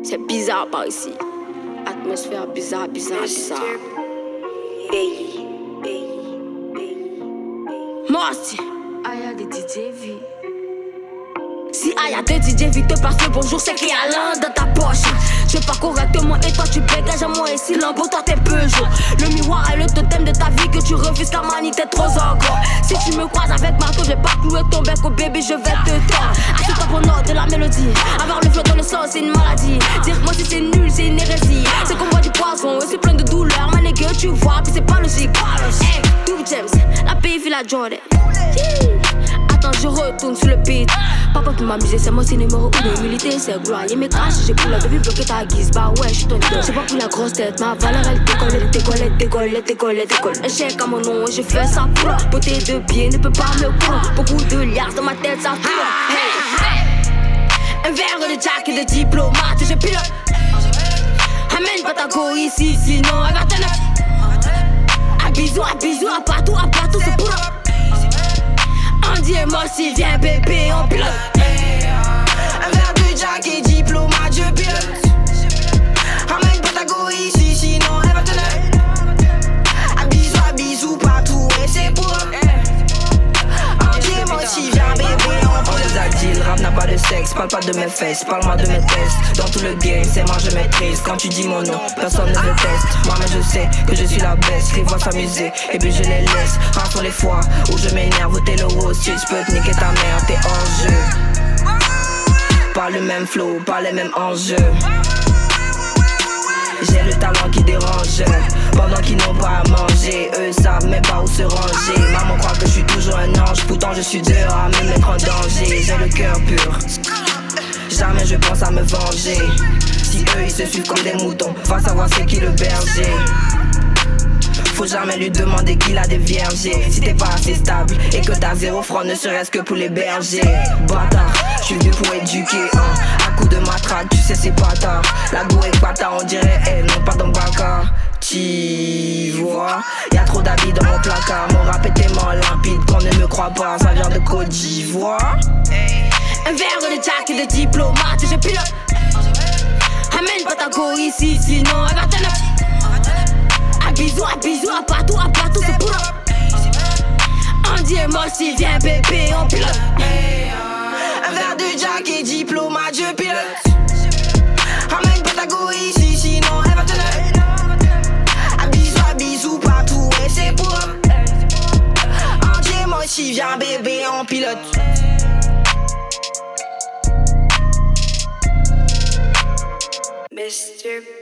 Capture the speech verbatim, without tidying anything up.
C'est bizarre par ici. Atmosphère bizarre, bizarre, bizarre. Hey, hey, hey, moi aussi. Aya des D J V. Si Aya de D J V te passe le bonjour, c'est qu'il y a l'un dans ta poche. Je pars correctement et toi tu bégages à moi et si l'un pour toi t'es Peugeot. Le miroir est le totem de ta vie que tu refuses car manie t'es trop encore. Si tu me croises avec marteau, je vais pas clouer ton bec au bébé, je vais te tendre. Assieds-toi pour note de la mélodie. Avoir le flot dans le sang c'est une maladie. Dire-moi si c'est nul, c'est une hérésie. C'est qu'on voit du poisson et c'est plein de douleur. Ma nègre tu vois que c'est pas logique. Hey, Double James, la pays fait la Jordan. Attends, je retourne sur le beat. Papa pour m'amuser, c'est moi, c'est numéro un. L'humilité, c'est gloire. Y'a mes crashs, j'ai coulé, baby bloqué ta guise. Bah ouais, j'suis ton idole. J'ai pas pris la grosse tête, ma valeur elle décolle, elle décolle, elle décolle, elle décolle, elle décolle. Un chèque à mon nom et j'ai fait ça pour. Beauté de pied ne peut pas me couler. Beaucoup de liasses dans ma tête, ça tourne. Hey, hey. Un verre de Jack et de diplomate, je pilote. Amène pas ta go ici, sinon elle va te neuf. Un bisou, un bisou, à partout, à partout, c'est pour. Andy et moi si viens bébé on pilote. Un verre de Jack et diplomate je pilote. Ramène pas ta go ici sinon elle va te le. Un bisou un bisou partout et c'est pour. Andy et moi si viens bébé on pilote. On les a dit le rap n'a pas de sexe. Parle pas de mes fesses, parle-moi de mes tests. Dans tout le game c'est moi je maîtrise. Quand tu dis mon nom personne ne le teste. Moi-même je sais que je suis la best. Les voix s'amuser et puis je les laisse. Rares sont les fois où je m'énerve ou t'es le host. Si je peux te niquer ta mère t'es en jeu. Pas le même flow, pas les mêmes enjeux. J'ai le talent qui dérange. Pendant qu'ils n'ont pas à manger, eux savent même pas où se ranger. Maman croit que je suis toujours un ange. Pourtant je suis dehors à me mettre en danger. J'ai le cœur pur. Jamais je pense à me venger. Si eux ils se suivent comme des moutons, va savoir c'est qui le berger. Faut jamais lui demander qu'il a des viergers. Si t'es pas assez stable et que t'as zéro franc, ne serait-ce que pour les bergers. Bâtard, j'suis venu pour éduquer hein. À coup de matraque, tu sais c'est pas tard. La go est bâtard, on dirait elle, non pas dans Baka. Tu vois, y'a trop d'habits dans mon placard. Mon rap est tellement limpide qu'on ne me croit pas. Ça vient de Côte d'Ivoire. Un verre de Jack et de diplomate, je pilote. Amène pas ta go ici, sinon elle va te neuf. Un bisou, un bisou, à partout, à partout, c'est pour. Andy et moi si viens bébé, on pilote. Un verre de Jack et diplomate, je pilote. Ramène pas ta go ici, sinon elle va te neuf. Un bisou, un bisou, partout, et c'est pour. Andy et moi si viens bébé, on pilote. Mister